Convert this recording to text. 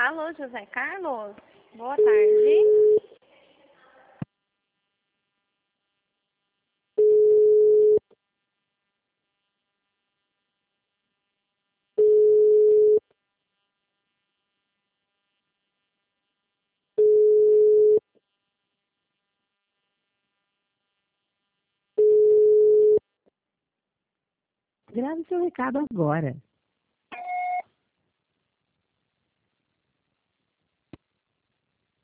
Alô, José Carlos? Boa tarde. Grave seu recado agora.